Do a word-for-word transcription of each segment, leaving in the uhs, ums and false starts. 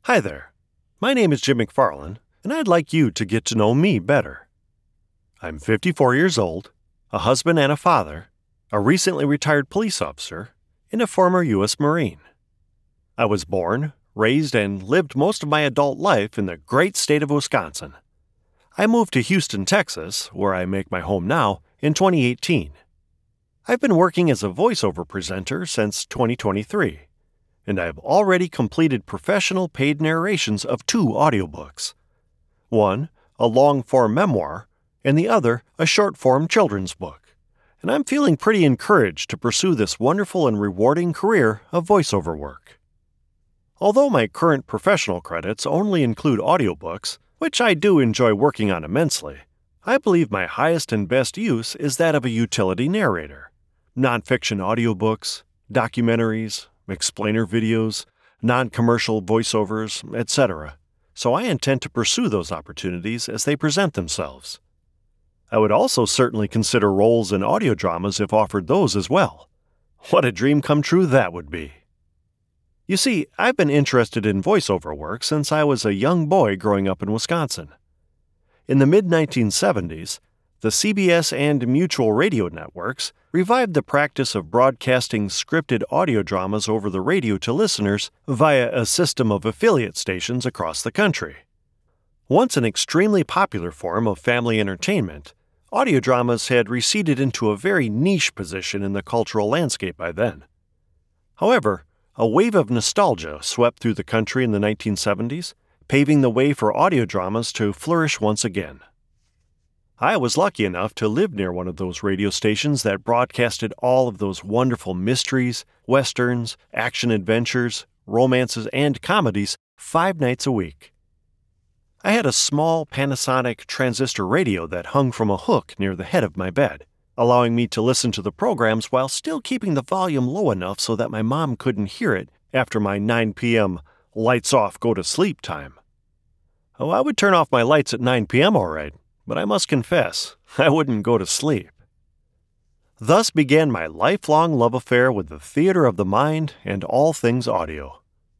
Hi there. My name is Jim McFarland, and I'd like you to get to know me better. I'm fifty-four years old, a husband and a father, a recently retired police officer, and a former U S Marine. I was born, raised, and lived most of my adult life in the great state of Wisconsin. I moved to Houston, Texas, where I make my home now, in twenty eighteen. I've been working as a voiceover presenter since twenty twenty-three. And I have already completed professional paid narrations of two audiobooks. One, a long-form memoir, and the other, a short-form children's book. And I'm feeling pretty encouraged to pursue this wonderful and rewarding career of voiceover work. Although my current professional credits only include audiobooks, which I do enjoy working on immensely, I believe my highest and best use is that of a utility narrator. Nonfiction audiobooks, documentaries, explainer videos, non-commercial voiceovers, et cetera. So I intend to pursue those opportunities as they present themselves. I would also certainly consider roles in audio dramas if offered those as well. What a dream come true that would be. You see, I've been interested in voiceover work since I was a young boy growing up in Wisconsin. In the mid nineteen seventies, the C B S and Mutual radio networks revived the practice of broadcasting scripted audio dramas over the radio to listeners via a system of affiliate stations across the country. Once an extremely popular form of family entertainment, audio dramas had receded into a very niche position in the cultural landscape by then. However, a wave of nostalgia swept through the country in the nineteen seventies, paving the way for audio dramas to flourish once again. I was lucky enough to live near one of those radio stations that broadcasted all of those wonderful mysteries, westerns, action-adventures, romances, and comedies five nights a week. I had a small Panasonic transistor radio that hung from a hook near the head of my bed, allowing me to listen to the programs while still keeping the volume low enough so that my mom couldn't hear it after my nine p.m. lights off, go to sleep time. Oh, I would turn off my lights at nine p.m. all right. But I must confess, I wouldn't go to sleep. Thus began my lifelong love affair with the theater of the mind and all things audio.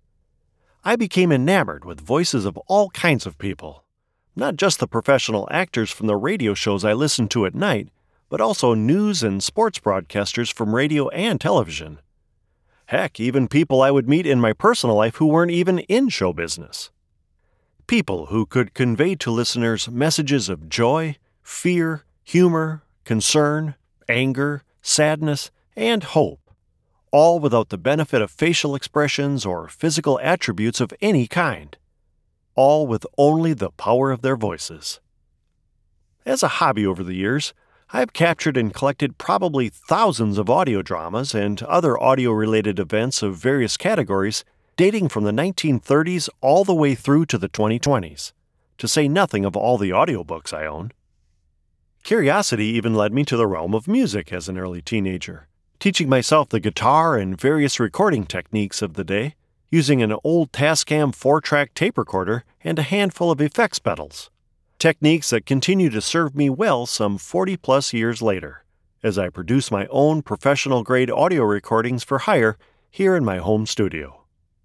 I became enamored with voices of all kinds of people, not just the professional actors from the radio shows I listened to at night, but also news and sports broadcasters from radio and television. Heck, even people I would meet in my personal life who weren't even in show business. People who could convey to listeners messages of joy, fear, humor, concern, anger, sadness, and hope, all without the benefit of facial expressions or physical attributes of any kind, all with only the power of their voices. As a hobby over the years, I've captured and collected probably thousands of audio dramas and other audio-related events of various categories dating from the nineteen thirties all the way through to the twenty twenties, to say nothing of all the audiobooks I own. Curiosity even led me to the realm of music as an early teenager, teaching myself the guitar and various recording techniques of the day, using an old Tascam four-track tape recorder and a handful of effects pedals, techniques that continue to serve me well some forty-plus years later, as I produce my own professional-grade audio recordings for hire here in my home studio.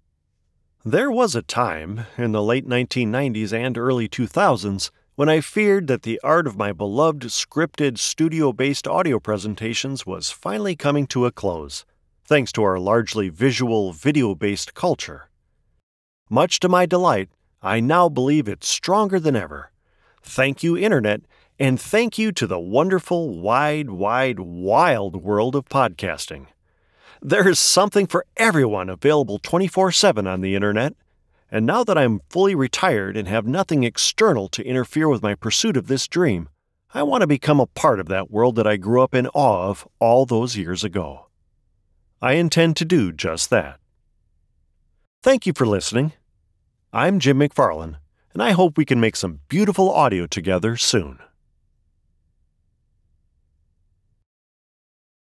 There was a time, in the late nineteen nineties and early two thousands, when I feared that the art of my beloved scripted studio-based audio presentations was finally coming to a close, thanks to our largely visual, video-based culture. Much to my delight, I now believe it's stronger than ever. Thank you, Internet, and thank you to the wonderful, wide, wide, wild world of podcasting. There is something for everyone available twenty-four seven on the Internet, and now that I'm fully retired and have nothing external to interfere with my pursuit of this dream, I want to become a part of that world that I grew up in awe of all those years ago. I intend to do just that. Thank you for listening. I'm Jim McFarland, and I hope we can make some beautiful audio together soon.